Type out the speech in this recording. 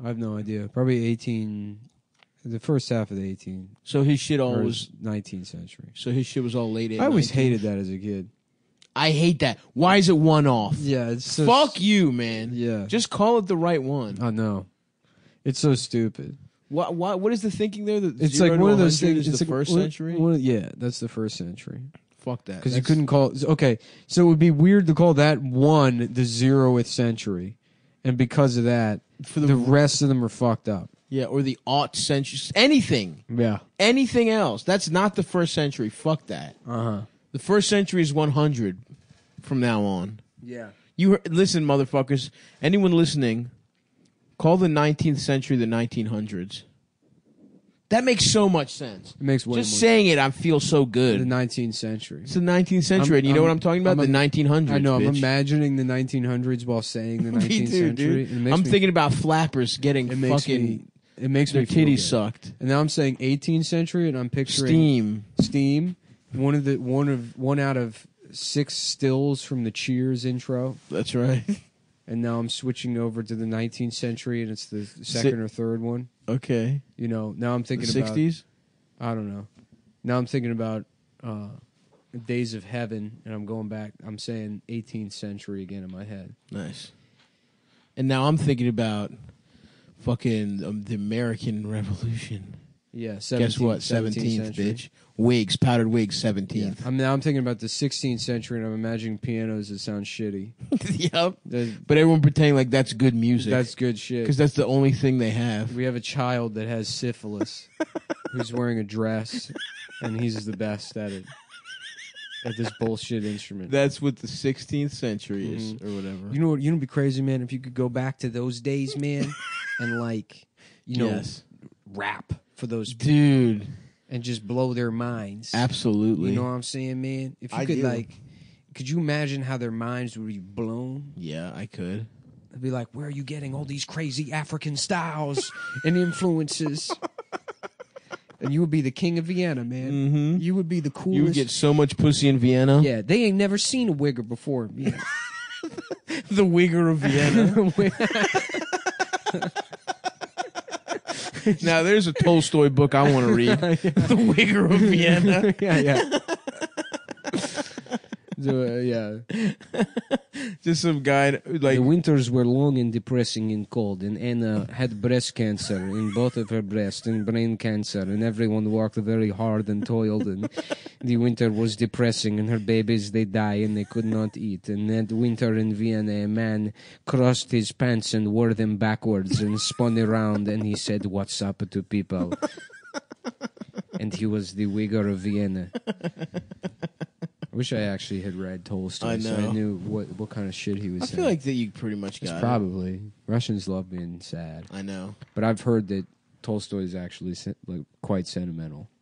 I have no idea. Probably 18. The first half of the 18th. So his shit all was 19th century. So his shit was all late. I always hated that as a kid. I hate that. Why is it one off? Yeah, it's so fuck you, man. Yeah, just call it the right one. I know. It's so stupid. What is the thinking there? That it's like one of those things. It's the first century. Yeah, that's the first century. Fuck that. Because you couldn't call. Okay, so it would be weird to call that one the 0th century, and because of that, the rest of them are fucked up. Yeah, or the aught century. Anything. Yeah. Anything else. That's not the first century. Fuck that. The first century is 100 from now on. Yeah. Listen, motherfuckers. Anyone listening, call the 19th century the 1900s. That makes so much sense. It makes way Just more saying it, I feel so good. The 19th century. It's the 19th century. And you know what I'm talking about? The 1900s. I know. Bitch. I'm imagining the 1900s while saying the 19th century. Dude. I'm thinking about flappers getting fucking... It makes their me feel titties good. Sucked. And now I'm saying 18th century, and I'm picturing Steam. One out of 6 stills from the Cheers intro. That's right. And now I'm switching over to the 19th century, and it's the second or third one. Okay. You know, now I'm thinking the about 60s. I don't know. Now I'm thinking about Days of Heaven, and I'm going back. I'm saying 18th century again in my head. Nice. And now I'm thinking about fucking the American Revolution. Yeah, 17th, guess what? 17th, bitch. Wigs, powdered wigs, 17th. Yeah. Now I'm thinking about the 16th century, and I'm imagining pianos that sound shitty. Yep. But everyone pretending like that's good music. That's good shit. Because that's the only thing they have. We have a child that has syphilis who's wearing a dress, and he's the best at it. At this bullshit instrument. That's what the 16th century is, or whatever. You know what? You'd be crazy, man, if you could go back to those days, man, and rap for those people. Dude. And just blow their minds. Absolutely. You know what I'm saying, man? If you could you imagine how their minds would be blown? Yeah, I could. It'd be like, where are you getting all these crazy African styles and influences? And you would be the king of Vienna, man. Mm-hmm. You would be the coolest. You would get so much pussy in Vienna. Yeah, they ain't never seen a wigger before. Yeah. The wigger of Vienna. Now, there's a Tolstoy book I want to read. The Wigger of Vienna. Yeah. So, Just some guy like... The winters were long and depressing and cold, and Anna had breast cancer in both of her breasts and brain cancer, and everyone worked very hard and toiled, and the winter was depressing, and her babies, they die, and they could not eat. And that winter in Vienna, a man crossed his pants and wore them backwards and spun around, and he said, "What's up to people?" And he was the Wigger of Vienna. I wish I actually had read Tolstoy, I know. so I knew what kind of shit he was saying. I feel like that you pretty much got probably. Russians love being sad. I know. But I've heard that Tolstoy is actually quite sentimental.